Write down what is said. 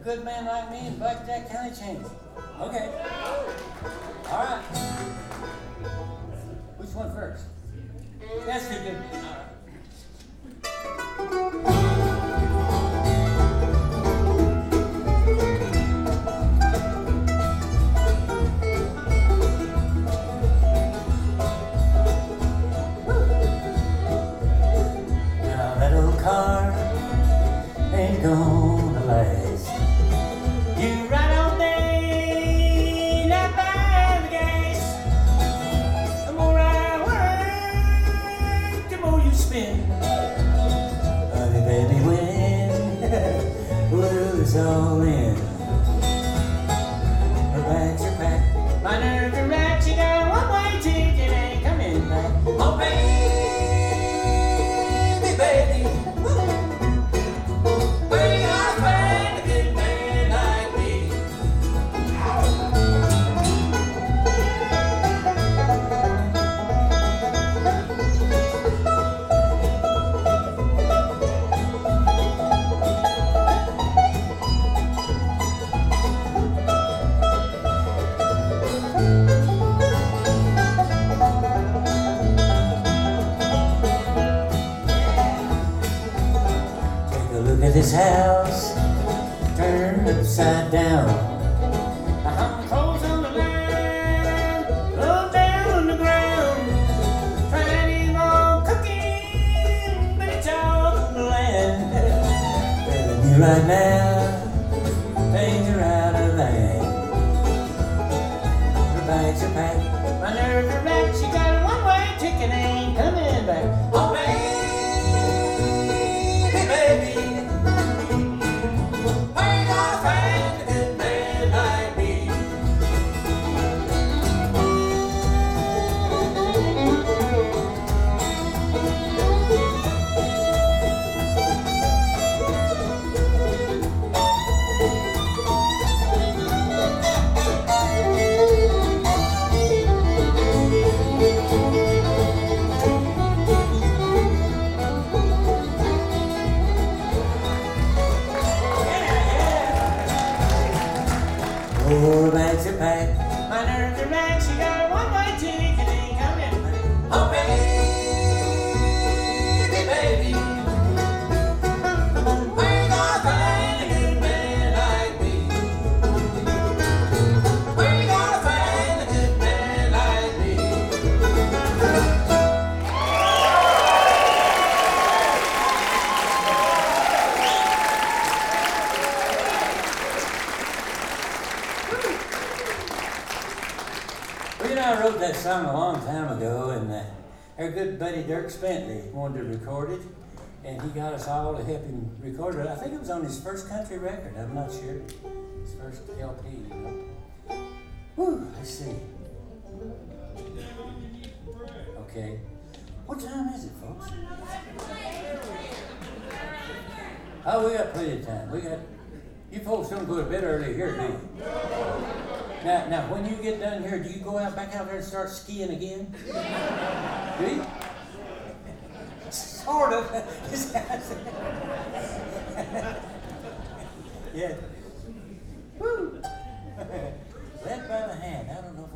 good man like me in Blackjack County Chamber. Okay. All right. Which one first? That's too good. All right. Now that old car ain't gonna last. You ride all day, not by the gas. The more I work, the more you spend. Honey, baby, when will it's all in? Her bags are packed, my nerves are right. She got a one-way ticket, ain't coming back. Oh, baby, baby, where you gonna find a good man like me? Take a look at this house, turned upside down. I hung clothes on the line, low down on the ground. Trying to eat more cooking, but it's all on the land. Telling you right now, things are out of line. Her bags are packed, my nerves are right. She got a one-way ticket, ain't coming back. Oh, baby, baby, where you gonna find a good man like me? Oh, bags are packed, my nerves are right. She got a one-way ticket, ain't coming back. Oh, baby, baby, where you gonna find a good man like me? Where you gonna find a good man like me? Well, I wrote that song a long time ago, and our good buddy Dirk Spentley wanted to record it, and he got us all to help him record it. I think it was on his first country record. I'm not sure. His first LP, you know. Whew, let's see. Okay. What time is it, folks? Oh, we got plenty of time. You folks don't go to bed early here, do you? Now, when you get done here, do you go back out there and start skiing again? Do you? Sort of. Yeah. Woo. Led by the hand. I don't know